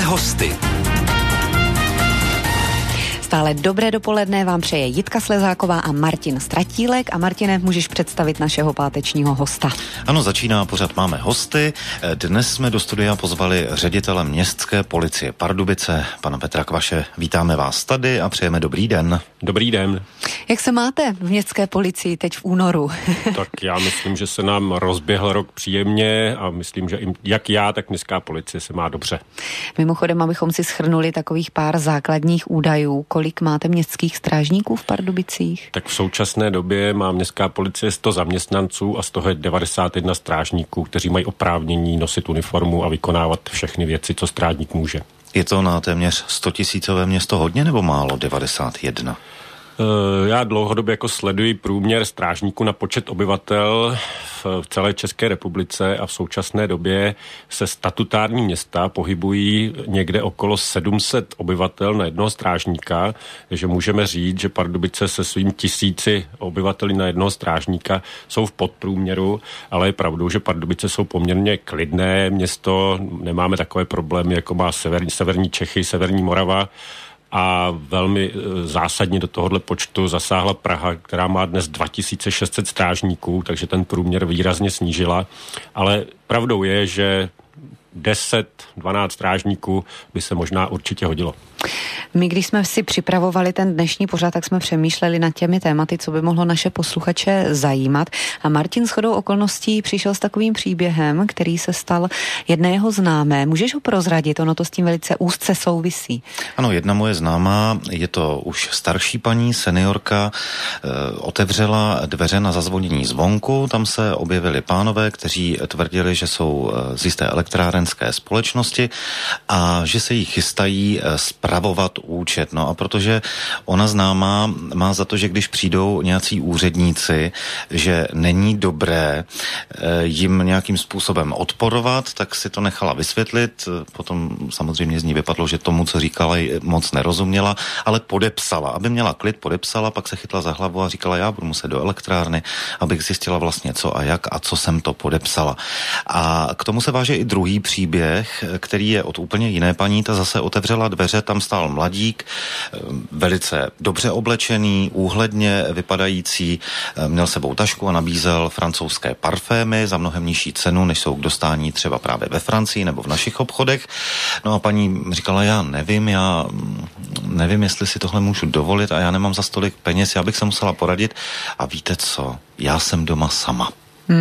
hosty. Stále dobré dopoledne vám přeje Jitka Slezáková a Martin Stratílek. A Martine, můžeš představit našeho pátečního hosta. Ano, začíná pořad Máme hosty. Dnes jsme do studia pozvali ředitele městské policie Pardubice, pana Petra Kvaše. Vítáme vás tady a přejeme dobrý den. Dobrý den. Jak se máte v městské policii teď v únoru? Tak já myslím, že se nám rozběhl rok příjemně a myslím, že jak já, tak městská policie se má dobře. Mimochodem, abychom si shrnuli takových pár základních údajů, kolik máte městských strážníků v Pardubicích? Tak v současné době má městská policie 100 zaměstnanců a z toho je 91 strážníků, kteří mají oprávnění nosit uniformu a vykonávat všechny věci, co strážník může. Je to na téměř 100 000 město hodně nebo málo 91? Já dlouhodobě jako sleduji průměr strážníků na počet obyvatel v celé České republice a v současné době se statutární města pohybují někde okolo 700 obyvatel na jednoho strážníka, takže můžeme říct, že Pardubice se svým 1000 obyvateli na jednoho strážníka jsou v podprůměru, ale je pravdou, že Pardubice jsou poměrně klidné město, nemáme takové problémy, jako má severní Čechy, severní Morava. A velmi zásadně do tohohle počtu zasáhla Praha, která má dnes 2600 strážníků, takže ten průměr výrazně snížila. Ale pravdou je, že 10-12 strážníků by se možná určitě hodilo. My, když jsme si připravovali ten dnešní pořad, tak jsme přemýšleli nad těmi tématy, co by mohlo naše posluchače zajímat. A Martin shodou okolností přišel s takovým příběhem, který se stal jedné jeho známé. Můžeš ho prozradit? Ono to s tím velice úzce souvisí. Ano, jedna moje známá, je to už starší paní, seniorka, otevřela dveře na zazvonění zvonku. Tam se objevili pánové, kteří tvrdili, že jsou z jisté elektrárenské společnosti a že se jí chystají spravovat účet. No a protože ona známá má za to, že když přijdou nějací úředníci, že není dobré jim nějakým způsobem odporovat, tak si to nechala vysvětlit. Potom samozřejmě z ní vypadlo, že tomu, co říkala, moc nerozuměla, ale podepsala. Aby měla klid, podepsala, pak se chytla za hlavu a říkala, já budu muset do elektrárny, abych zjistila vlastně co a jak a co jsem to podepsala. A k tomu se váže i druhý příběh, který je od úplně jiné paní. Ta zase otevřela dveře, tam stál mladík, velice dobře oblečený, úhledně vypadající, měl sebou tašku a nabízel francouzské parfémy za mnohem nižší cenu, než jsou k dostání třeba právě ve Francii nebo v našich obchodech. No a paní říkala, já nevím, jestli si tohle můžu dovolit a já nemám za stolik peněz, já bych se musela poradit a víte co, já jsem doma sama.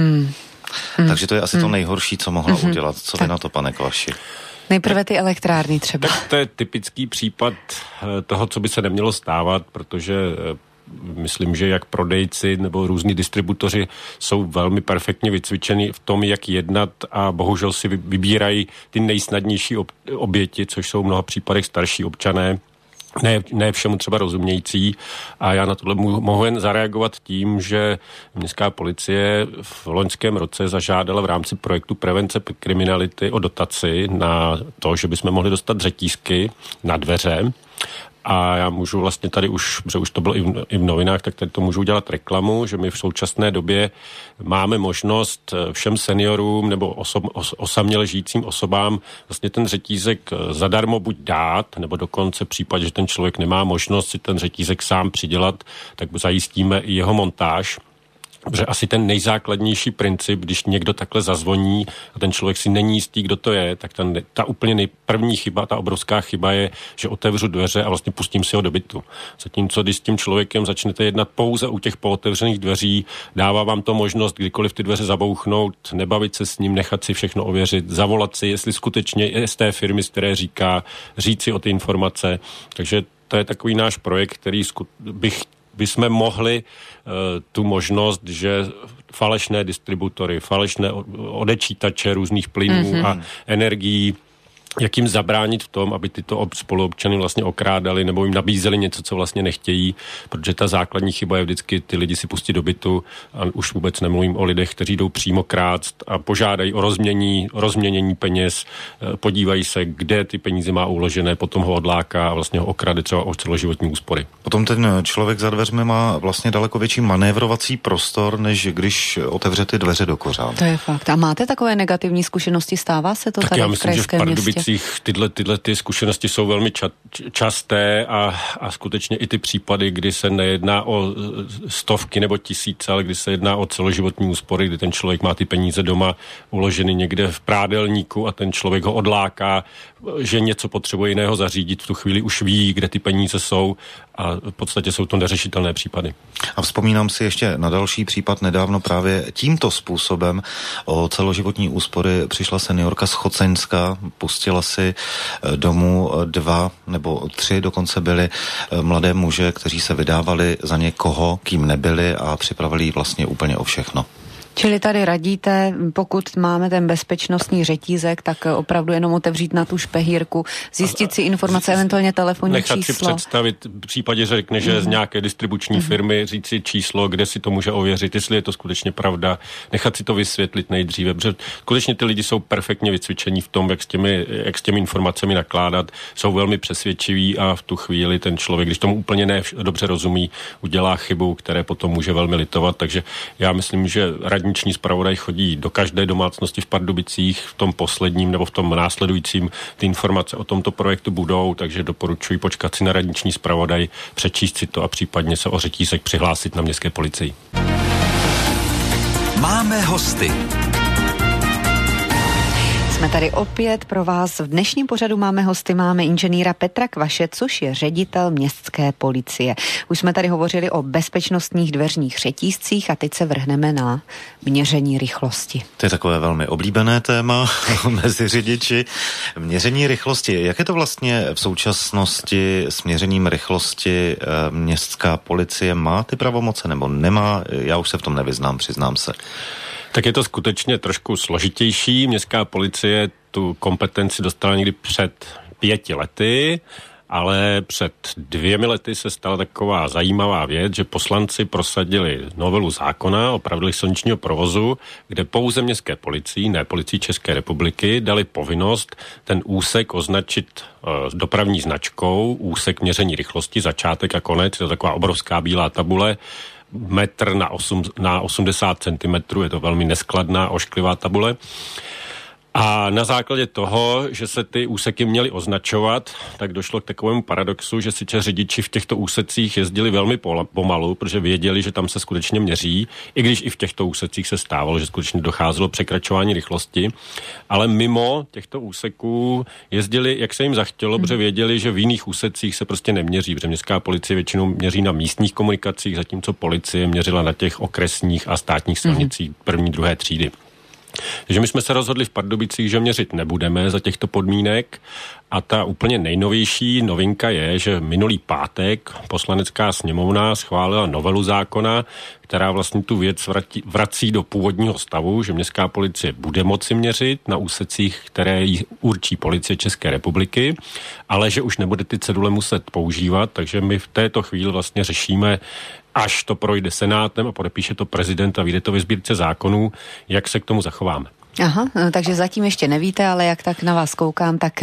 Takže to je asi to nejhorší, co mohla udělat. Co vy na to, pane Kvaši? Nejprve ty elektrárny třeba. To je typický případ toho, co by se nemělo stávat, protože myslím, že jak prodejci nebo různí distributoři jsou velmi perfektně vycvičeni v tom, jak jednat a bohužel si vybírají ty nejsnadnější oběti, což jsou v mnoha případech starší občané, ne všemu třeba rozumějící. A já na tohle mohu jen zareagovat tím, že městská policie v loňském roce zažádala v rámci projektu prevence kriminality o dotaci na to, že bychom mohli dostat řetízky na dveře. A já můžu vlastně tady protože už to bylo i v novinách, tak tady to můžu udělat reklamu, že my v současné době máme možnost všem seniorům nebo osaměle žijícím osobám vlastně ten řetízek zadarmo buď dát, nebo dokonce v případě, že ten člověk nemá možnost si ten řetízek sám přidělat, tak zajistíme i jeho montáž. Protože asi ten nejzákladnější princip, když někdo takhle zazvoní a ten člověk si není jistý, kdo to je, tak ta úplně nejprvní chyba, ta obrovská chyba je, že otevřu dveře a vlastně pustím si ho do bytu. Zatímco, když s tím člověkem začnete jednat pouze u těch pootevřených dveří, dává vám to možnost kdykoliv ty dveře zabouchnout, nebavit se s ním, nechat si všechno ověřit, zavolat si, jestli skutečně je z té firmy, z které říct si o ty informace. Takže to je takový náš projekt, který bychom mohli tu možnost, že falešné distributory, falešné odečítače různých plynů a energií, jak jim zabránit v tom, aby tyto spoluobčany vlastně okrádali nebo jim nabízeli něco, co vlastně nechtějí, protože ta základní chyba je vždycky ty lidi si pustit do bytu a už vůbec nemluvím o lidech, kteří jdou přímo krást a požádají o rozměnění peněz, podívají se, kde ty peníze má uložené, potom ho odláká a vlastně ho okrade třeba o celoživotní úspory. Potom ten člověk za dveřmi má vlastně daleko větší manévrovací prostor, než když otevře ty dveře do kořán. To je fakt. A máte takové negativní zkušenosti? Stává se to tak tady v krajském městě? Pardubicích tyhle ty zkušenosti jsou velmi časté a skutečně i ty případy, kdy se nejedná o stovky nebo tisíce, ale kdy se jedná o celoživotní úspory, kdy ten člověk má ty peníze doma uloženy někde v prádelníku a ten člověk ho odláká, že něco potřebuje jiného zařídit, v tu chvíli už ví, kde ty peníze jsou a v podstatě jsou to neřešitelné případy. A vzpomínám si ještě na další případ nedávno právě tímto způsobem o celoživotní úspory přišla seniorka z Choceňska, pustila si domů 2 nebo 3 dokonce byli mladé muže, kteří se vydávali za někoho, kým nebyli a připravili ji vlastně úplně o všechno. Čili tady radíte, pokud máme ten bezpečnostní řetízek, tak opravdu jenom otevřít na tu špehírku, zjistit si informace, eventuálně telefonní číslo. Nechat si představit, v případě, že řekne, že z nějaké distribuční firmy, říct si číslo, kde si to může ověřit, jestli je to skutečně pravda, nechat si to vysvětlit nejdříve, protože skutečně ty lidi jsou perfektně vycvičení v tom, jak s těmi informacemi nakládat, jsou velmi přesvědčiví a v tu chvíli ten člověk, když tomu úplně ne dobře rozumí, udělá chybu, které potom může velmi litovat, takže já myslím, že radniční zpravodaj chodí do každé domácnosti v Pardubicích, v tom posledním nebo v tom následujícím ty informace o tomto projektu budou, takže doporučuji počkat si na radniční zpravodaj, přečíst si to a případně se o řetízek přihlásit na městské policii. Máme hosty. Jsme tady opět pro vás. V dnešním pořadu máme hosty, máme inženýra Petra Kvaše, což je ředitel městské policie. Už jsme tady hovořili o bezpečnostních dveřních řetízcích a teď se vrhneme na měření rychlosti. To je takové velmi oblíbené téma mezi řidiči. Měření rychlosti. Jak je to vlastně v současnosti s měřením rychlosti? Městská policie má ty pravomoce nebo nemá? Já už se v tom nevyznám, přiznám se. Tak je to skutečně trošku složitější. Městská policie tu kompetenci dostala někdy před 5 lety, ale před 2 lety se stala taková zajímavá věc, že poslanci prosadili novelu zákona o pravidlech silničního provozu, kde pouze městské policii, ne policii České republiky, dali povinnost ten úsek označit dopravní značkou, úsek měření rychlosti, začátek a konec, je to taková obrovská bílá tabule, metr na 80 cm, je to velmi neskladná, ošklivá tabule. A na základě toho, že se ty úseky měly označovat, tak došlo k takovému paradoxu, že sice řidiči v těchto úsecích jezdili velmi pomalu, protože věděli, že tam se skutečně měří, i když i v těchto úsecích se stávalo, že skutečně docházelo překračování rychlosti, ale mimo těchto úseků jezdili, jak se jim zachtělo, protože věděli, že v jiných úsecích se prostě neměří, protože městská policie většinou měří na místních komunikacích, zatímco policie měřila na těch okresních a státních silnicích 1., 2. třídy. Takže my jsme se rozhodli v Pardubicích, že měřit nebudeme za těchto podmínek a ta úplně nejnovější novinka je, že minulý pátek Poslanecká sněmovna schválila novelu zákona, která vlastně tu věc vrací do původního stavu, že městská policie bude moci měřit na úsecích, které jí určí Policie České republiky, ale že už nebude ty cedule muset používat, takže my v této chvíli vlastně řešíme, až to projde Senátem a podepíše to prezident a vyjde to ve sbírce zákonů, jak se k tomu zachováme. Aha, no, takže zatím ještě nevíte, ale jak tak na vás koukám, tak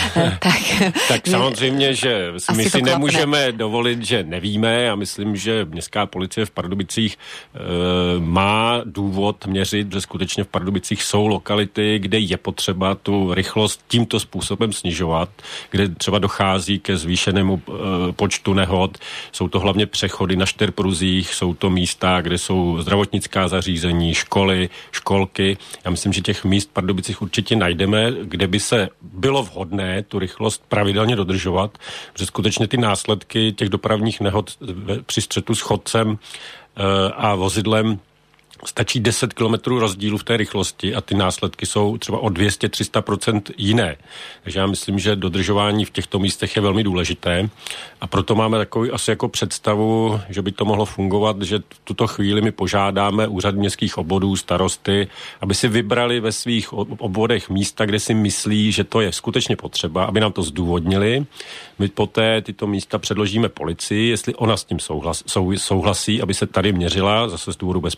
samozřejmě, že my si nemůžeme dovolit, že nevíme. Já myslím, že městská policie v Pardubicích má důvod měřit, že skutečně v Pardubicích jsou lokality, kde je potřeba tu rychlost tímto způsobem snižovat, kde třeba dochází ke zvýšenému počtu nehod. Jsou to hlavně přechody na čtyřpruzích, jsou to místa, kde jsou zdravotnická zařízení, školy, školky. Já myslím, že těch míst v Pardubicích určitě najdeme, kde by se bylo vhodné tu rychlost pravidelně dodržovat, protože skutečně ty následky těch dopravních nehod při střetu s chodcem a vozidlem stačí 10 kilometrů rozdílu v té rychlosti a ty následky jsou třeba o 200-300% jiné. Takže já myslím, že dodržování v těchto místech je velmi důležité a proto máme takový asi jako představu, že by to mohlo fungovat, že v tuto chvíli my požádáme úřad městských obvodů, starosty, aby si vybrali ve svých obvodech místa, kde si myslí, že to je skutečně potřeba, aby nám to zdůvodnili. My poté tyto místa předložíme policii, jestli ona s tím souhlasí, aby se tady měřila zase z důvodu bezpečnosti,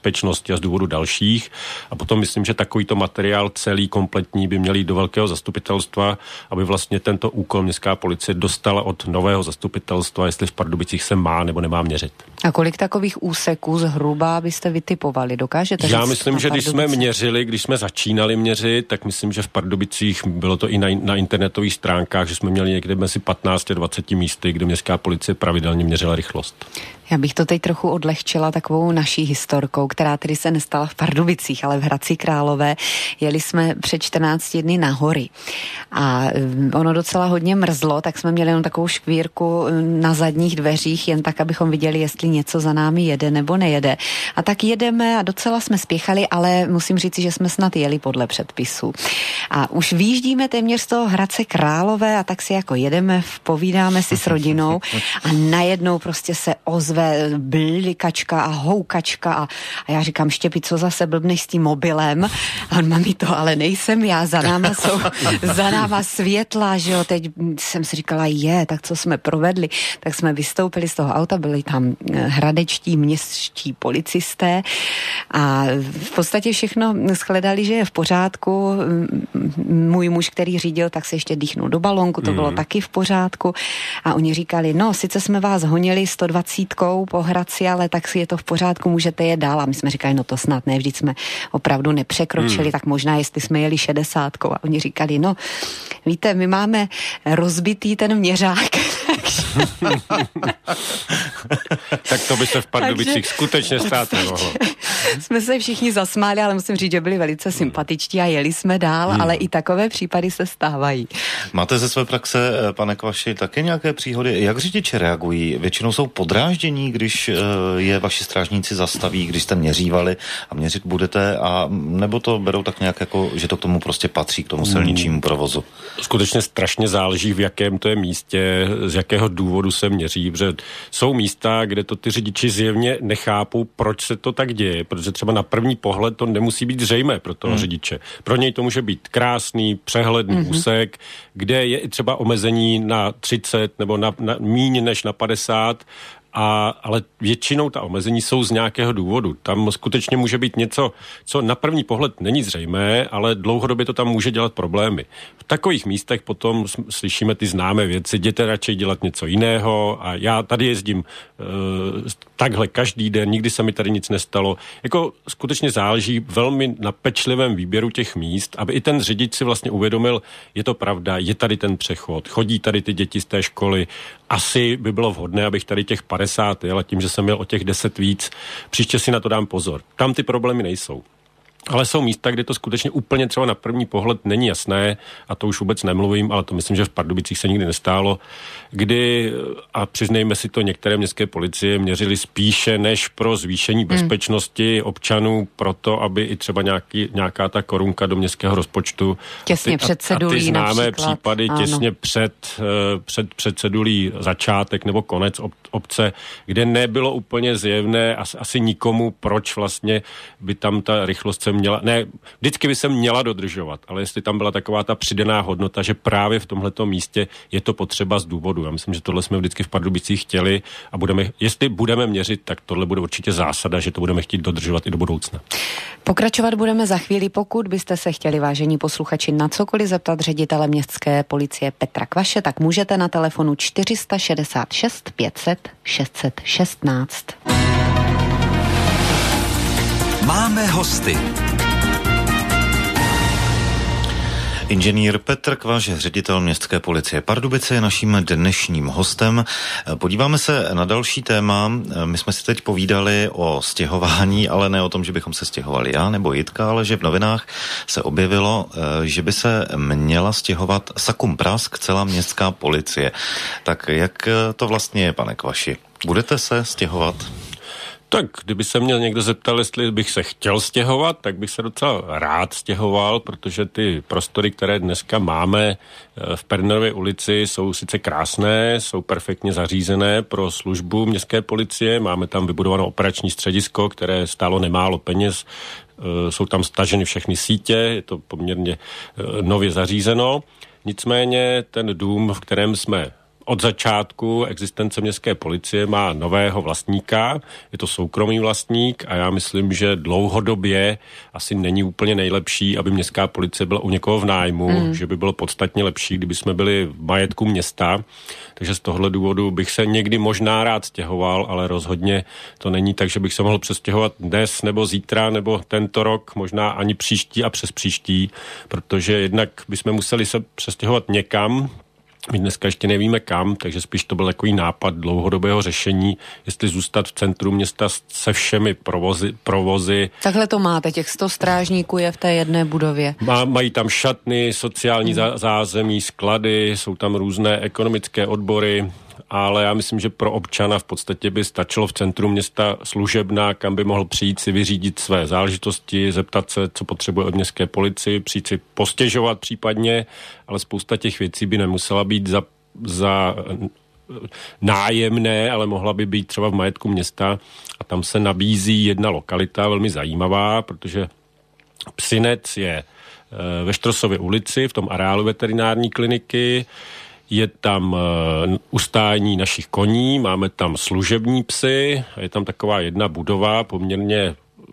bezpečnosti a z důvodu dalších. A potom myslím, že takovýto materiál celý kompletní by měl jít do velkého zastupitelstva, aby vlastně tento úkol městská policie dostala od nového zastupitelstva, jestli v Pardubicích se má nebo nemá měřit. A kolik takových úseků zhruba byste vytipovali? Dokážete říct? Já myslím, že když jsme měřili, když jsme začínali měřit, tak myslím, že v Pardubicích bylo to i na internetových stránkách, že jsme měli někde mezi 15 a 20 místy, kde městská policie pravidelně měřila rychlost. Já bych to teď trochu odlehčila takovou naší historkou, která tedy se nestala v Pardubicích, ale v Hradci Králové. Jeli jsme před 14 dny na hory a ono docela hodně mrzlo, tak jsme měli jenom takovou škvírku na zadních dveřích, jen tak, abychom viděli, jestli něco za námi jede nebo nejede. A tak jedeme a docela jsme spěchali, ale musím říct, že jsme snad jeli podle předpisů. A už vyjíždíme téměř z toho Hradce Králové a tak si jako jedeme, povídáme si s rodinou a najednou prostě se ozve blikačka a houkačka a já říkám, Štěpi, co zase blbneš s tím mobilem? A on, mami, to ale nejsem já, za náma světla, že jo, teď jsem si říkala, tak co jsme provedli, tak jsme vystoupili z toho auta, byli tam hradečtí městští policisté a v podstatě všechno shledali, že je v pořádku. Můj muž, který řídil, tak se ještě dýchnul do balónku, to bylo taky v pořádku a oni říkali, no, sice jsme vás honili 120 po Hradci, ale tak si je to v pořádku, můžete jet dál. A my jsme říkali, no to snad ne, vždyť jsme opravdu nepřekročili, tak možná, jestli jsme jeli 60. A oni říkali, no, víte, my máme rozbitý ten měřák. Tak to by se v Pardubicích skutečně stát nemohlo. Jsme se všichni zasmáli, ale musím říct, že byli velice sympatičtí a jeli jsme dál, ale i takové případy se stávají. Máte ze své praxe, pane Kvaši, také nějaké příhody? Jak řidiči reagují? Většinou jsou podráždění, když je vaši strážníci zastaví, když jste měřívali a měřit budete, a nebo to berou tak nějak jako, že to k tomu prostě patří, k tomu silničnímu provozu? Skutečně strašně záleží, v jakém to je místě, z jakého důvodu se měří, protože jsou místa, kde to ty řidiči zjevně nechápou, proč se to tak děje, protože třeba na první pohled to nemusí být zřejmé pro toho řidiče. Pro něj to může být krásný, přehledný úsek, kde je i třeba omezení na 30 nebo na míň než na 50, ale většinou ta omezení jsou z nějakého důvodu. Tam skutečně může být něco, co na první pohled není zřejmé, ale dlouhodobě to tam může dělat problémy. V takových místech potom slyšíme ty známé věci, jděte radši dělat něco jiného a já tady jezdím takhle každý den, nikdy se mi tady nic nestalo. Jako skutečně záleží velmi na pečlivém výběru těch míst, aby i ten řidič si vlastně uvědomil, je to pravda, je tady ten přechod, chodí tady ty děti z té školy, asi by bylo vhodné, abych tady těch 50 jel, a tím, že jsem měl o těch 10 víc, příště si na to dám pozor. Tam ty problémy nejsou. Ale jsou místa, kde to skutečně úplně třeba na první pohled není jasné, a to už vůbec nemluvím, ale to myslím, že v Pardubicích se nikdy nestálo, kdy, a přiznejme si to, některé městské policie měřily spíše než pro zvýšení bezpečnosti občanů, proto aby i třeba nějaká ta korunka do městského rozpočtu. Těsně před cedulí. A ty známé například případy těsně před cedulí začátek nebo konec obce, kde nebylo úplně zjevné asi nikomu, proč vlastně by tam ta rychlost se měla, ne, vždycky by se měla dodržovat, ale jestli tam byla taková ta přidaná hodnota, že právě v tomhletom místě je to potřeba z důvodu. Já myslím, že tohle jsme vždycky v Pardubicích chtěli a jestli budeme měřit, tak tohle bude určitě zásada, že to budeme chtít dodržovat i do budoucna. Pokračovat budeme za chvíli, pokud byste se chtěli, vážení posluchači, na cokoliv zeptat ředitele městské policie Petra Kvaše, tak můžete na telefonu 466 500 616. Máme hosty. Inženýr Petr Kvaš, ředitel městské policie Pardubice, je naším dnešním hostem. Podíváme se na další téma. My jsme si teď povídali o stěhování, ale ne o tom, že bychom se stěhovali já nebo Jitka, ale že v novinách se objevilo, že by se měla stěhovat sakum prask celá městská policie. Tak jak to vlastně je, pane Kvaši? Budete se stěhovat? Tak, kdyby se mě někdo zeptal, jestli bych se chtěl stěhovat, tak bych se docela rád stěhoval, protože ty prostory, které dneska máme v Pernerově ulici, jsou sice krásné, jsou perfektně zařízené pro službu městské policie, máme tam vybudované operační středisko, které stálo nemálo peněz, jsou tam staženy všechny sítě, je to poměrně nově zařízeno, nicméně ten dům, v kterém jsme od začátku existence městské policie má nového vlastníka, je to soukromý vlastník a já myslím, že dlouhodobě asi není úplně nejlepší, aby městská policie byla u někoho v nájmu, že by bylo podstatně lepší, kdyby jsme byli v majetku města, takže z tohohle důvodu bych se někdy možná rád stěhoval, ale rozhodně to není tak, že bych se mohl přestěhovat dnes nebo zítra nebo tento rok, možná ani příští a přes příští, protože jednak bychom museli se přestěhovat někam. My dneska ještě nevíme kam, takže spíš to byl takový nápad dlouhodobého řešení, jestli zůstat v centru města se všemi provozy. Takhle to máte, těch 100 strážníků je v té jedné budově. Mají tam šatny, sociální zázemí, sklady, jsou tam různé ekonomické odbory, ale já myslím, že pro občana v podstatě by stačilo v centru města služebna, kam by mohl přijít si vyřídit své záležitosti, zeptat se, co potřebuje od městské policie, přijít si postěžovat případně, ale spousta těch věcí by nemusela být za nájemné, ale mohla by být třeba v majetku města a tam se nabízí jedna lokalita velmi zajímavá, protože Psinec je ve Štrosově ulici, v tom areálu veterinární kliniky, je tam ustání našich koní, máme tam služební psy, je tam taková jedna budova poměrně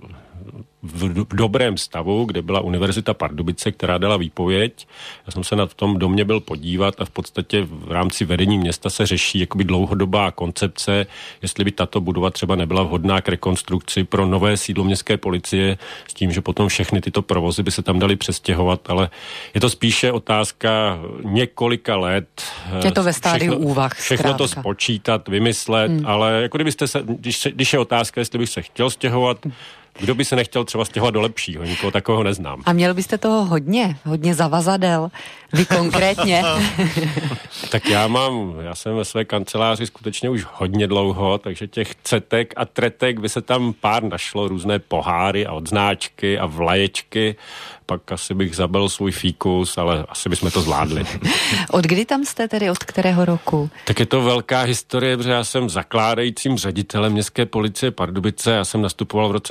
v dobrém stavu, kde byla Univerzita Pardubice, která dala výpověď. Já jsem se na tom domě byl podívat a v podstatě v rámci vedení města se řeší jakoby dlouhodobá koncepce, jestli by tato budova třeba nebyla vhodná k rekonstrukci pro nové sídlo městské policie, s tím, že potom všechny tyto provozy by se tam daly přestěhovat, ale je to spíše otázka několika let. Je to ve stádiu úvah. Všechno to spočítat, vymyslet, ale jako kdybyste se, když je otázka, jestli bych se chtěl stěhovat, kdo by se nechtěl třeba stěhovat do lepšího? Nikoho takového neznám. A měl byste toho hodně zavazadel. Vy konkrétně. Tak já jsem ve své kanceláři skutečně už hodně dlouho, takže těch cetek a tretek by se tam pár našlo, různé poháry a odznáčky a vlaječky. Pak asi bych zabil svůj fíkus, ale asi bychom to zvládli. Od kdy tam jste tedy, od kterého roku? Tak je to velká historie, protože já jsem zakládajícím ředitelem městské policie Pardubice, já jsem nastupoval v roce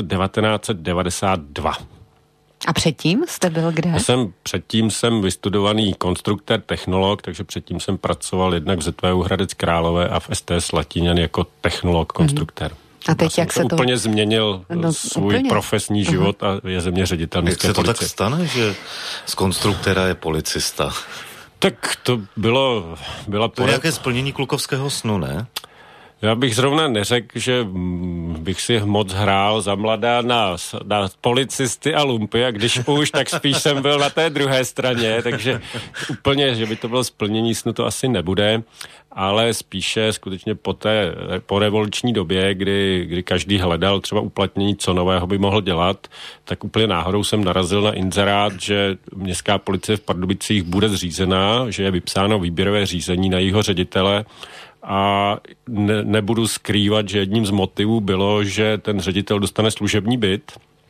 1992. A předtím jste byl kde? Předtím jsem vystudovaný konstruktér, technolog, takže předtím jsem pracoval jednak v ZVU Hradec Králové a v STS Latiňan jako technolog, konstruktér. A teď jak se to úplně změnil svůj profesní život a je ze mě ředitel městské policie. Jak se to tak stane, že z konstruktéra je policista? Tak to byla... To je nějaké splnění klukovského snu, ne? Já bych zrovna neřekl, že bych si moc hrál za mladá na policisty a lumpy a když už, tak spíš jsem byl na té druhé straně, takže úplně, že by to bylo splnění snu, to asi nebude, ale spíše skutečně po revoluční době, kdy každý hledal třeba uplatnění, co nového by mohl dělat, tak úplně náhodou jsem narazil na inzerát, že městská policie v Pardubicích bude zřízená, že je vypsáno výběrové řízení na jejího ředitele. A nebudu skrývat, že jedním z motivů bylo, že ten ředitel dostane služební byt.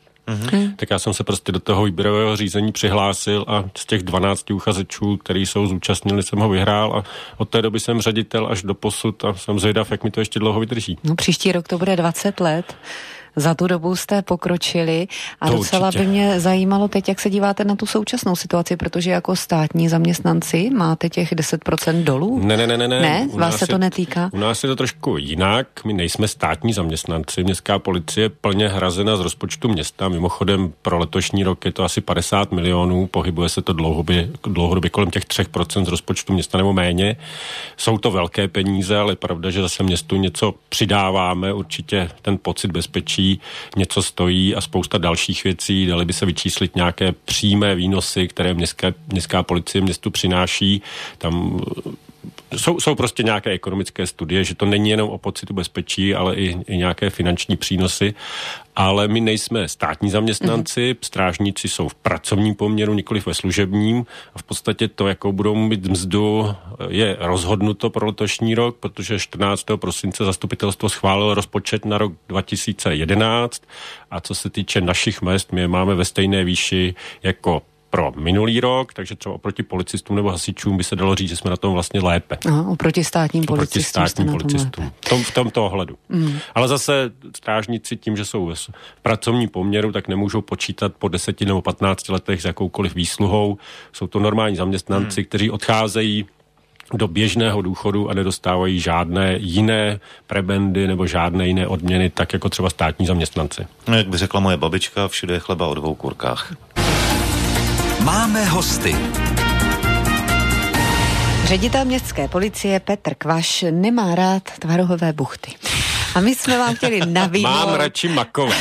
Tak já jsem se prostě do toho výběrového řízení přihlásil a z těch 12 uchazečů, který jsou zúčastnili, jsem ho vyhrál a od té doby jsem ředitel až do posud a jsem zvědav, jak mi to ještě dlouho vydrží. No příští rok to bude 20 let. Za tu dobu jste pokročili a to docela určitě. by mě zajímalo teď, jak se díváte na tu současnou situaci, protože jako státní zaměstnanci máte těch 10% dolů? Ne. Ne? Vás se to netýká? U nás je to trošku jinak. My nejsme státní zaměstnanci. Městská policie je plně hrazena z rozpočtu města. Mimochodem pro letošní rok je to asi 50 milionů. Pohybuje se to dlouhodobě kolem těch 3% z rozpočtu města nebo méně. Jsou to velké peníze, ale je pravda, že zase městu něco přidáváme. Určitě ten pocit bezpečí něco stojí a spousta dalších věcí. Dali by se vyčíslit nějaké přímé výnosy, které městská policie městu přináší. Tam jsou prostě nějaké ekonomické studie, že to není jenom o pocitu bezpečí, ale i nějaké finanční přínosy. Ale my nejsme státní zaměstnanci, strážníci jsou v pracovním poměru, nikoliv ve služebním a v podstatě to, jakou budou mít mzdu, je rozhodnuto pro letošní rok, protože 14. prosince zastupitelstvo schválilo rozpočet na rok 2011 a co se týče našich mezd, my je máme ve stejné výši jako pro minulý rok, takže třeba oproti policistům nebo hasičům by se dalo říct, že jsme na tom vlastně lépe. Aha, oproti státním policistům. V tomto ohledu. Ale zase strážníci tím, že jsou v pracovním poměru, tak nemůžou počítat po 10 nebo 15 letech s jakoukoliv výsluhou. Jsou to normální zaměstnanci, kteří odcházejí do běžného důchodu a nedostávají žádné jiné prebendy nebo žádné jiné odměny, tak jako třeba státní zaměstnanci. No, jak by řekla moje babička, všude je chleba o 2 kurkách. Máme hosty. Ředitel městské policie Petr Kvaš nemá rád tvarohové buchty. A my jsme vám chtěli nabídnout... Mám radši makové.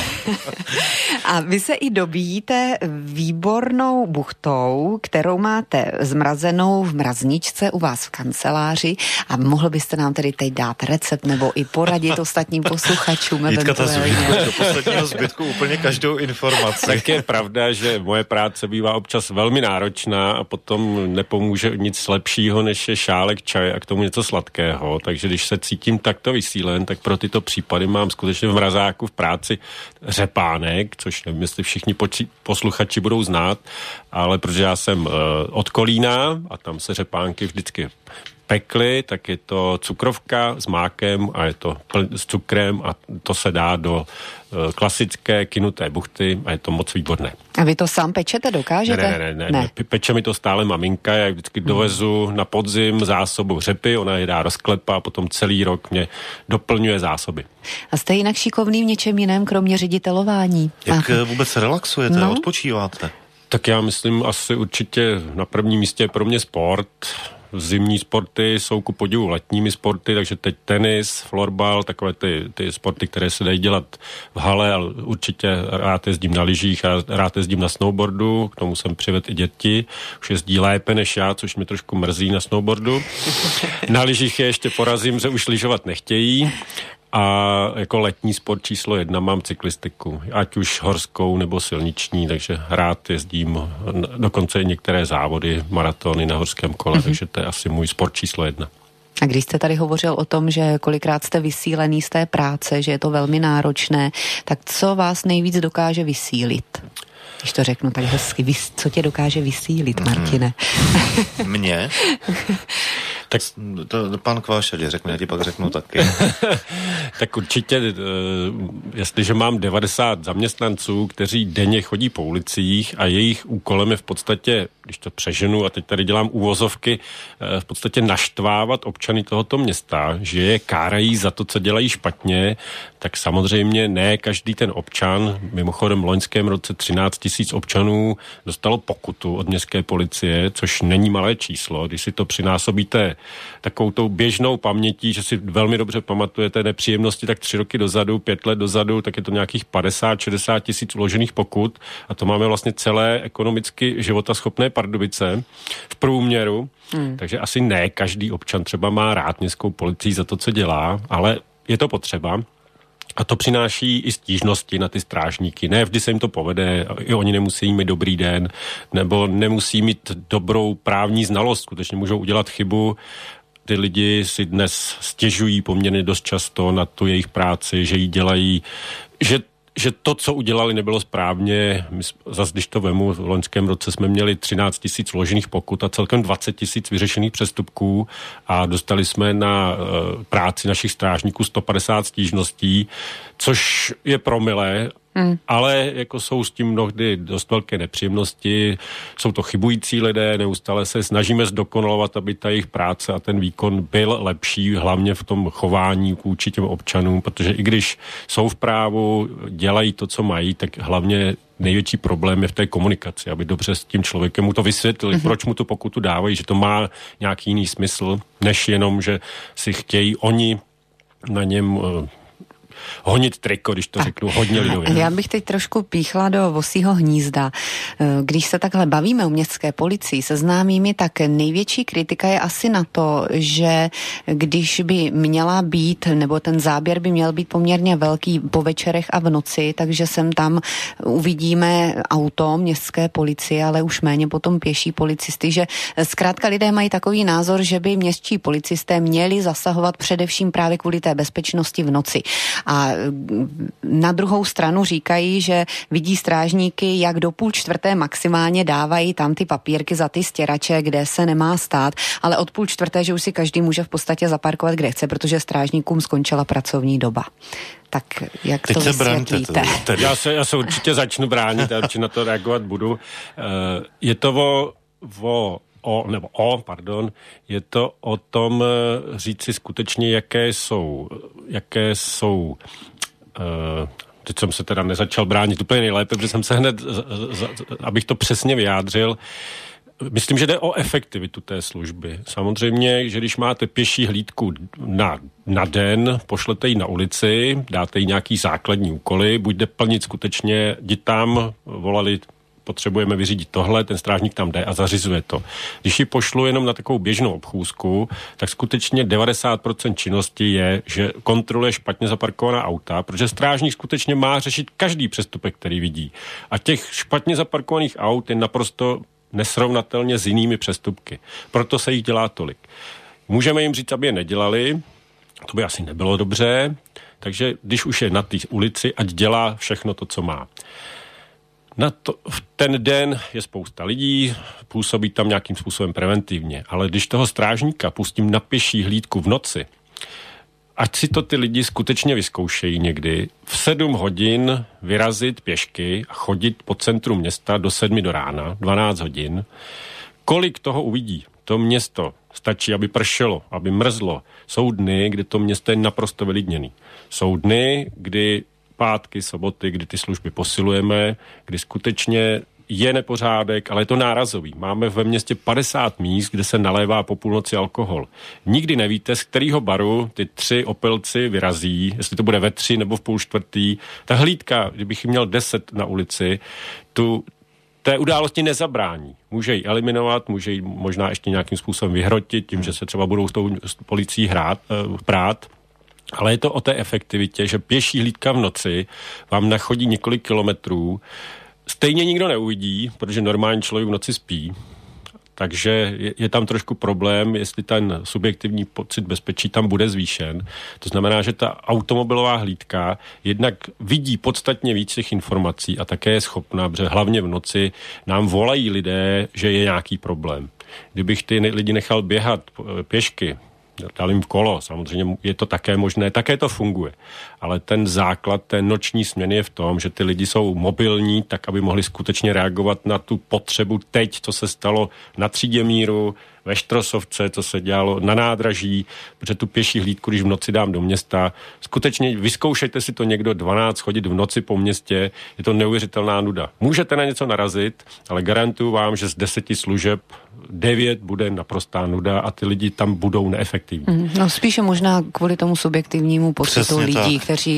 A vy se i dobíjíte výbornou buchtou, kterou máte zmrazenou v mrazničce u vás v kanceláři a mohl byste nám tedy teď dát recept nebo i poradit ostatním posluchačům. Jitka ta zužívá do posledního zbytku úplně každou informaci. Tak je pravda, že moje práce bývá občas velmi náročná a potom nepomůže nic lepšího, než je šálek čaje a k tomu něco sladkého. Takže když se cítím takto vysílen, tak pro tyto případy mám skutečně v mrazáku v práci řepánek, což nevím, jestli všichni posluchači budou znát, ale protože já jsem od Kolína a tam se řepánky vždycky pekly, tak je to cukrovka s mákem a je to s cukrem a to se dá do klasické kynuté buchty a je to moc výborné. A vy to sám pečete, dokážete? Ne. Peče mi to stále maminka, já vždycky dovezu na podzim zásobu řepy, ona je dá rozklepa a potom celý rok mě doplňuje zásoby. A jste jinak šikovný v něčem jiném, kromě ředitelování? Jak vůbec relaxujete, odpočíváte? Tak já myslím asi určitě na prvním místě pro mě sport. Zimní sporty jsou ku podivu letními sporty, takže teď tenis, florbal, takové ty sporty, které se dají dělat v hale, ale určitě rád jezdím na lyžích a rád jezdím na snowboardu, k tomu jsem přivedl i děti, už jezdí lépe než já, což mě trošku mrzí na snowboardu. Na lyžích je ještě porazím, že už lyžovat nechtějí. A jako letní sport číslo 1 mám cyklistiku, ať už horskou nebo silniční, takže rád jezdím dokonce i některé závody, maratony na horském kole, takže to je asi můj sport číslo 1. A když jste tady hovořil o tom, že kolikrát jste vysílený z té práce, že je to velmi náročné, tak co vás nejvíc dokáže vysílit? Když to řeknu tak hezky, co tě dokáže vysílit, Martine? Mě? Tak to pan Kváš řekne, já ti pak řeknu taky. Tak určitě, jestliže mám 90 zaměstnanců, kteří denně chodí po ulicích a jejich úkolem je v podstatě, když to přeženu a teď tady dělám uvozovky, v podstatě naštvávat občany tohoto města, že je kárají za to, co dělají špatně, tak samozřejmě ne každý ten občan, mimochodem v loňském roce 13 000 občanů dostalo pokutu od městské policie, což není malé číslo. Když si to přinásobíte takovou tou běžnou pamětí, že si velmi dobře pamatujete nepříjemnosti, tak 3 roky dozadu, 5 let dozadu, tak je to nějakých 50-60 tisíc uložených pokut a to máme vlastně celé ekonomicky životaschopné Pardubice v průměru. Takže asi ne každý občan třeba má rád městskou policii za to, co dělá, ale je to potřeba. A to přináší i stížnosti na ty strážníky. Ne vždy se jim to povede, i oni nemusí mít dobrý den, nebo nemusí mít dobrou právní znalost, skutečně můžou udělat chybu. Ty lidi si dnes stěžují poměrně dost často na tu jejich práci, že ji dělají, že to, co udělali, nebylo správně. Zas, když to vemu, v loňském roce jsme měli 13 000 vložených pokut a celkem 20 000 vyřešených přestupků a dostali jsme na práci našich strážníků 150 stížností, což je promile, ale jako jsou s tím mnohdy dost velké nepříjemnosti, jsou to chybující lidé, neustále se snažíme zdokonalovat, aby ta jejich práce a ten výkon byl lepší, hlavně v tom chování vůči těm občanům, protože i když jsou v právu, dělají to, co mají, tak hlavně největší problém je v té komunikaci, aby dobře s tím člověkem mu to vysvětlili, proč mu tu pokutu dávají, že to má nějaký jiný smysl, než jenom, že si chtějí oni na něm honit triko, když to řeknu hodně lidově. Já bych teď trošku píchla do vosího hnízda. Když se takhle bavíme o městské policii se známými, tak největší kritika je asi na to, že když by měla být, nebo ten záběr by měl být poměrně velký po večerech a v noci, takže sem tam uvidíme auto městské policie, ale už méně potom pěší policisty, že zkrátka lidé mají takový názor, že by městští policisté měli zasahovat především právě kvůli té bezpečnosti v noci. A na druhou stranu říkají, že vidí strážníky, jak do 3:30 maximálně dávají tam ty papírky za ty stěrače, kde se nemá stát, ale od 3:30, že už si každý může v podstatě zaparkovat, kde chce, protože strážníkům skončila pracovní doba. Tak jak teď to vysvětlíte? Já se určitě začnu bránit a určitě na to reagovat budu. Je to o je to o tom říci skutečně, jaké jsou teď jsem se teda nezačal bránit úplně nejlépe, protože jsem se hned, abych to přesně vyjádřil, myslím, že jde o efektivitu té služby. Samozřejmě, že když máte pěší hlídku na den, pošlete ji na ulici, dáte jí nějaký základní úkoly, buď jde plnit skutečně, jdi tam, volali, potřebujeme vyřídit tohle, ten strážník tam jde a zařizuje to. Když ji pošlu jenom na takovou běžnou obchůzku, tak skutečně 90% činnosti je, že kontroluje špatně zaparkovaná auta, protože strážník skutečně má řešit každý přestupek, který vidí. A těch špatně zaparkovaných aut je naprosto nesrovnatelně s jinými přestupky. Proto se jich dělá tolik. Můžeme jim říct, aby je nedělali, to by asi nebylo dobře, takže když už je na té ulici, ať dělá všechno to, co má. V ten den je spousta lidí, působí tam nějakým způsobem preventivně, ale když toho strážníka pustím na pěší hlídku v noci, ať si to ty lidi skutečně vyzkoušejí někdy, v 7 hodin vyrazit pěšky a chodit po centru města do 7 do rána, 12 hodin, kolik toho uvidí? To město stačí, aby pršelo, aby mrzlo. Jsou dny, kdy to město je naprosto vylidněné. Jsou dny, kdy pátky, soboty, kdy ty služby posilujeme, kdy skutečně je nepořádek, ale je to nárazový. Máme ve městě 50 míst, kde se nalévá po půlnoci alkohol. Nikdy nevíte, z kterého baru ty 3 opilci vyrazí, jestli to bude ve 3 nebo v 3:30. Ta hlídka, kdybych měl 10 na ulici, té události nezabrání. Může ji eliminovat, může ji možná ještě nějakým způsobem vyhrotit, tím, že se třeba budou s tou policií prát. Ale je to o té efektivitě, že pěší hlídka v noci vám nachodí několik kilometrů, stejně nikdo neuvidí, protože normální člověk v noci spí. Takže je tam trošku problém, jestli ten subjektivní pocit bezpečí tam bude zvýšen. To znamená, že ta automobilová hlídka jednak vidí podstatně víc těch informací a také je schopná, protože hlavně v noci nám volají lidé, že je nějaký problém. Kdybych ty lidi nechal běhat pěšky, dal jim kolo, samozřejmě je to také možné, také to funguje. Ale ten základ té noční směny je v tom, že ty lidi jsou mobilní, tak aby mohli skutečně reagovat na tu potřebu teď, co se stalo na Třídě míru, ve Štrosovce, co se dělalo na nádraží, protože tu pěší hlídku, když v noci dám do města, skutečně vyzkoušejte si to někdo 12 chodit v noci po městě, je to neuvěřitelná nuda. Můžete na něco narazit, ale garantuju vám, že z 10 služeb 9 bude naprostá nuda a ty lidi tam budou neefektivní. No spíše možná kvůli tomu subjektivnímu pocitu lidí, kteří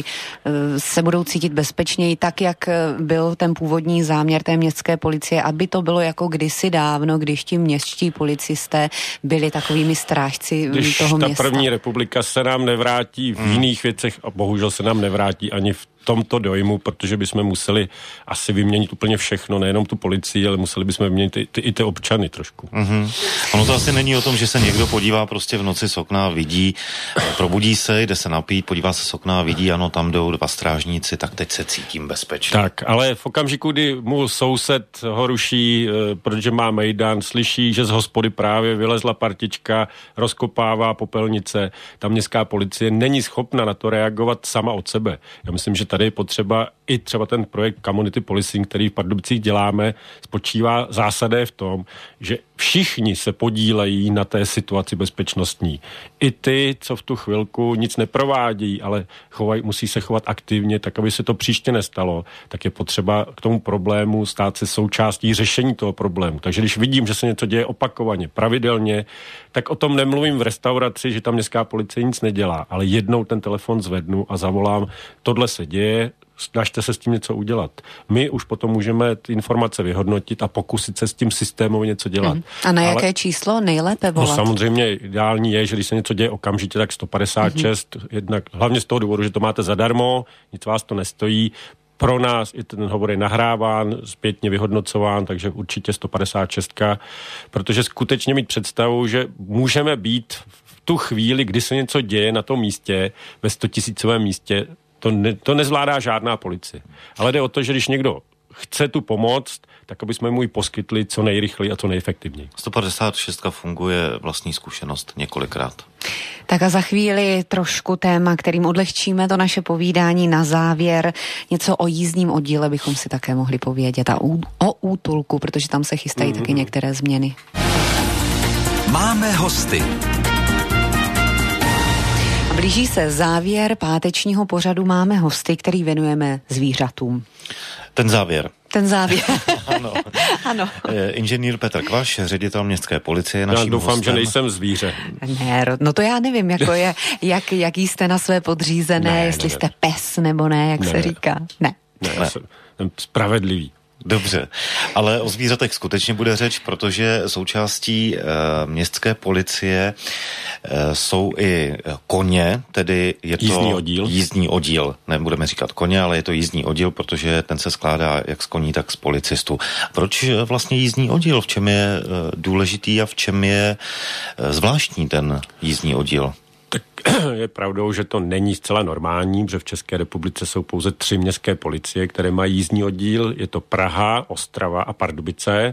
se budou cítit bezpečněji, tak jak byl ten původní záměr té městské policie, aby to bylo jako kdysi dávno, když ti městští policisté byli takovými strážci toho města. Když ta první republika se nám nevrátí v jiných věcech a bohužel se nám nevrátí ani v tomto dojmu, protože bychom museli asi vyměnit úplně všechno, nejenom tu policii, ale museli bychom vyměnit i ty občany trošku. Ono to asi není o tom, že se někdo podívá prostě v noci z okna, vidí, probudí se, jde se napít, podívá se z okna, vidí, ano, tam jdou 2 strážníci, tak teď se cítím bezpečně. Tak, ale v okamžiku, kdy mu soused ho ruší, protože má mejdan, slyší, že z hospody právě vylezla partička, rozkopává popelnice, ta městská policie není schopna na to reagovat sama od sebe. Já myslím, že tady je potřeba i třeba ten projekt Community Policing, který v Pardubicích děláme, spočívá zásadě v tom, že všichni se podílejí na té situaci bezpečnostní. I ty, co v tu chvilku nic neprovádějí, ale musí se chovat aktivně, tak aby se to příště nestalo, tak je potřeba k tomu problému stát se součástí řešení toho problému. Takže když vidím, že se něco děje opakovaně, pravidelně, tak o tom nemluvím v restauraci, že tam městská policie nic nedělá, ale jednou ten telefon zvednu a zavolám, tohle se děje, snažte se s tím něco udělat. My už potom můžeme ty informace vyhodnotit a pokusit se s tím systémově něco dělat. A na jaké číslo nejlépe volat? No samozřejmě ideální je, že když se něco děje okamžitě, tak 156, jednak hlavně z toho důvodu, že to máte zadarmo, nic vás to nestojí. Pro nás i ten hovor je nahráván, zpětně vyhodnocován, takže určitě 156, protože skutečně mít představu, že můžeme být v tu chvíli, kdy se něco děje na tom místě, ve 100 000 místě, to nezvládá žádná policie. Ale jde o to, že když někdo chce tu pomoc, tak aby jsme mu ji poskytli co nejrychleji a co nejefektivněji. 156 funguje vlastní zkušenost několikrát. Tak a za chvíli trošku téma, kterým odlehčíme to naše povídání na závěr. Něco o jízdním oddíle bychom si také mohli povědět a o útulku, protože tam se chystají taky některé změny. Máme hosty. Blíží se závěr pátečního pořadu Máme hosty, který věnujeme zvířatům. Ten závěr. Ano. Ano. Inženýr Petr Kvaš, ředitel městské policie, naším hostem. Já doufám, hostem. že nejsem zvíře. Ne, no to já nevím, jako je, jaký jste na své podřízené, jestli jste pes nebo ne, jak se říká. Ne. Já jsem spravedlivý. Dobře, ale o zvířatech skutečně bude řeč, protože součástí městské policie jsou i koně, tedy je to jízdní oddíl. Nebudeme říkat koně, ale je to jízdní oddíl, protože ten se skládá jak z koní, tak z policistů. Proč vlastně jízdní oddíl? V čem je důležitý a v čem je zvláštní ten jízdní oddíl? Tak je pravdou, že to není zcela normální, protože v České republice jsou pouze 3 městské policie, které mají jízdní oddíl. Je to Praha, Ostrava a Pardubice.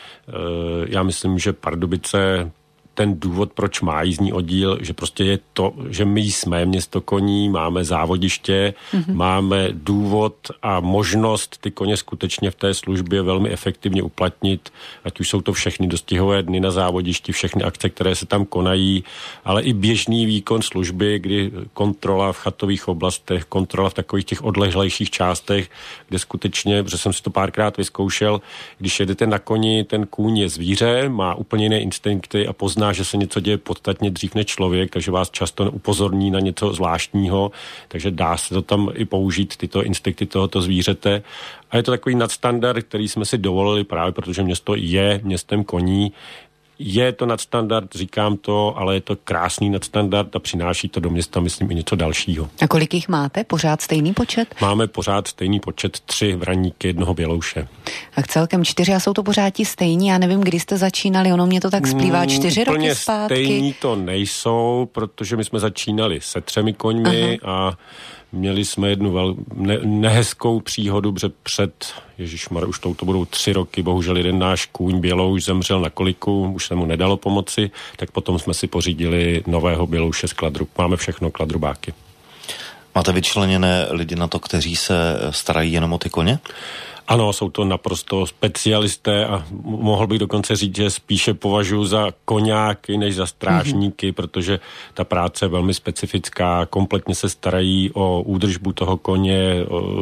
Já myslím, že Pardubice, ten důvod, proč má jízdní oddíl, že prostě je to, že my jsme město koní, máme závodiště, máme důvod a možnost ty koně skutečně v té službě velmi efektivně uplatnit, ať už jsou to všechny dostihové dny na závodišti, všechny akce, které se tam konají, ale i běžný výkon služby, kdy kontrola v chatových oblastech, kontrola v takových těch odlehlejších částech, kde skutečně, protože jsem si to párkrát vyzkoušel, když jedete na koni, ten kůň je zvíře, má úplně jiné instinkty a pozná, že se něco děje podstatně dřív než člověk, takže vás často upozorní na něco zvláštního, takže dá se to tam i použít, tyto instinkty tohoto zvířete. A je to takový nadstandard, který jsme si dovolili právě, protože město je městem koní. Je to nadstandard, říkám to, ale je to krásný nadstandard a přináší to do města, myslím, i něco dalšího. A kolik jich máte? Pořád stejný počet? Máme pořád stejný počet, 3 vraníky, 1 bělouše. Tak celkem 4 a jsou to pořád ti stejní. Já nevím, kdy jste začínali, ono mě to tak splývá 4 roky zpátky. Úplně stejní to nejsou, protože my jsme začínali se 3 koňmi a měli jsme jednu nehezkou příhodu, protože ježišmar, už to budou 3 roky, bohužel jeden náš kůň bělouš zemřel na koliku, už se mu nedalo pomoci, tak potom jsme si pořídili nového bělouše z kladru. Máme všechno kladrubáky. Máte vyčleněné lidi na to, kteří se starají jenom o ty koně? Ano, jsou to naprosto specialisté a mohl bych dokonce říct, že spíše považuji za koňáky než za strážníky, protože ta práce je velmi specifická, kompletně se starají o údržbu toho koně,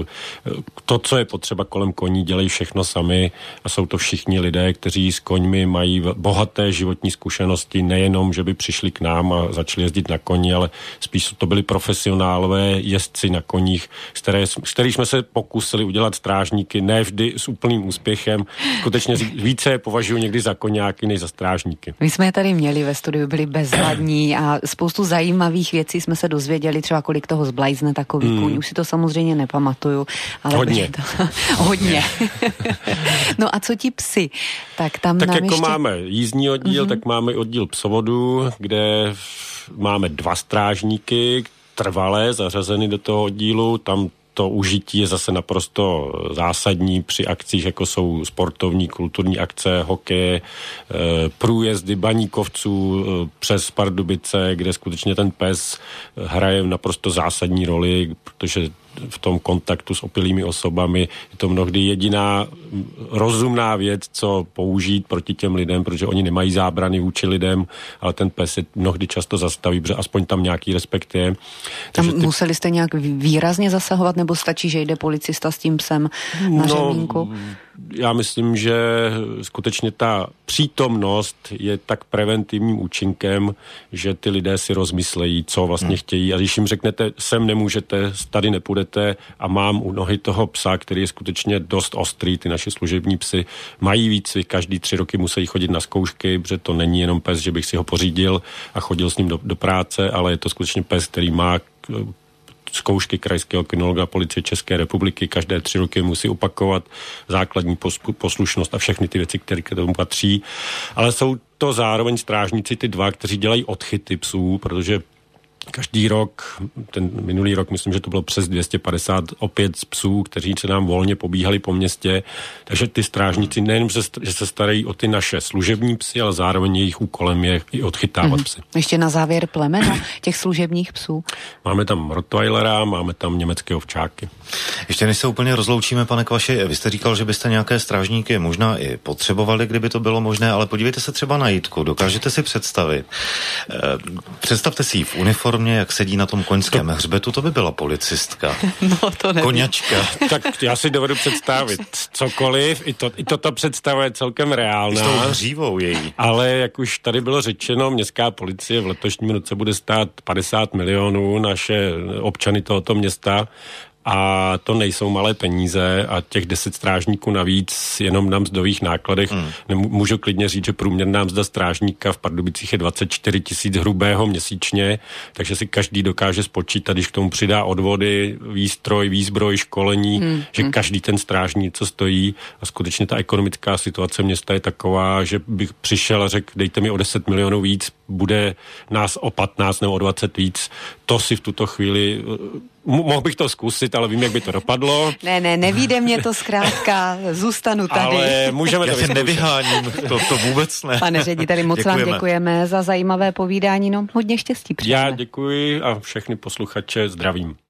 to, co je potřeba kolem koní, dělají všechno sami a jsou to všichni lidé, kteří s koňmi mají bohaté životní zkušenosti, nejenom, že by přišli k nám a začali jezdit na koni, ale spíš to byli profesionálové jezdci na koních, z kterých jsme se pokusili udělat strážníky, ne vždy s úplným úspěchem. Skutečně více považuji někdy za koňáky než za strážníky. My jsme je tady měli ve studiu, byli bezvadní a spoustu zajímavých věcí jsme se dozvěděli, třeba kolik toho zblajzne takový kůň. Už si to samozřejmě nepamatuju. Ale hodně. Hodně. No a co ti psi? Tak tam tak nám jako ještě... máme jízdní oddíl, tak máme oddíl psovodu, kde máme 2 strážníky, trvalé zařazeny do toho oddílu, tam to užití je zase naprosto zásadní při akcích, jako jsou sportovní, kulturní akce, hokej, průjezdy baníkovců přes Pardubice, kde skutečně ten pes hraje naprosto zásadní roli, protože v tom kontaktu s opilými osobami je to mnohdy jediná rozumná věc, co použít proti těm lidem, protože oni nemají zábrany vůči lidem, ale ten pes je mnohdy často zastaví, protože aspoň tam nějaký respekt je. Tam museli jste nějak výrazně zasahovat, nebo stačí, že jde policista s tím psem na řemínku? Já myslím, že skutečně ta přítomnost je tak preventivním účinkem, že ty lidé si rozmyslejí, co vlastně chtějí. A když jim řeknete, sem nemůžete, tady nepůjdete a mám u nohy toho psa, který je skutečně dost ostrý, ty naše služební psy mají výcvik, každý 3 roky musí chodit na zkoušky, protože to není jenom pes, že bych si ho pořídil a chodil s ním do práce, ale je to skutečně pes, který má zkoušky krajského kynologa Policie České republiky, každé 3 roky musí opakovat základní poslušnost a všechny ty věci, které k tomu patří. Ale jsou to zároveň strážníci ty 2, kteří dělají odchyty psů, protože Každý rok, ten minulý rok, myslím, že to bylo přes 250 opět psů, kteří se nám volně pobíhali po městě. Takže ty strážníci nejenom, že se starají o ty naše služební psy, ale zároveň jejich úkolem je i odchytávat psy. Ještě na závěr plemena těch služebních psů. Máme tam rottweilera, máme tam německé ovčáky. Ještě než se úplně rozloučíme, pane Kvaši, vy jste říkal, že byste nějaké strážníky možná i potřebovali, kdyby to bylo možné, ale podívejte se třeba na Jitku. Dokážete si představit? Představte si ji v uniformě, jak sedí na tom koňském hřbetu, to by byla policistka. No, to nevím. Koňačka. Tak já si dovedu představit cokoliv, i toto představa je celkem reálná. S tou hřívou její. Ale jak už tady bylo řečeno, městská policie v letošním roce bude stát 50 milionů, naše občany tohoto města, a to nejsou malé peníze a těch 10 strážníků navíc jenom na mzdových nákladech. Můžu klidně říct, že průměrná mzda strážníka v Pardubicích je 24 000 hrubého měsíčně, takže si každý dokáže spočítat, když k tomu přidá odvody, výstroj, výzbroj, školení, že každý ten strážník, co stojí, a skutečně ta ekonomická situace města je taková, že bych přišel a řekl, dejte mi o 10 milionů víc, bude nás o 15 nebo o 20 víc. To si v tuto chvíli mohl bych to zkusit, ale vím, jak by to dopadlo. Ne, nevíde mě to zkrátka, zůstanu tady. Ale můžeme to vyzkoušet. Nevyháním, to vůbec ne. Pane řediteli, moc vám děkujeme za zajímavé povídání, no hodně štěstí. Já děkuji a všechny posluchače zdravím.